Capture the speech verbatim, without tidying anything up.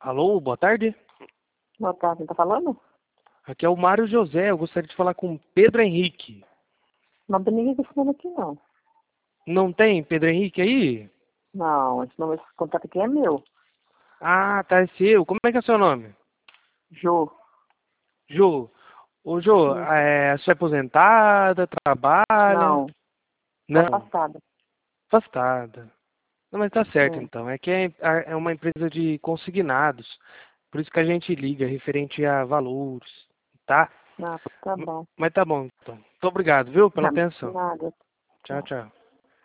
Alô, boa tarde. Boa tarde, tá falando? Aqui é o Mário José. Eu gostaria de falar com o Pedro Henrique. Não tem ninguém com esse nome aqui, não. Não tem Pedro Henrique aí? Não, esse nome, esse contato aqui é meu. Ah, tá, é seu. Como é que é seu nome? Jô. Jô. Ô, Jô, Isso. é, você é aposentada, trabalha? Não, tô Não, afastada. afastada. Não, mas tá certo Hum. então. É que é, é uma empresa de consignados. Por isso que a gente liga, referente a valores, tá? Não, tá M- bom. Mas tá bom, então. Muito obrigado, viu, pela atenção. Nada. Tchau, Tchau. tchau.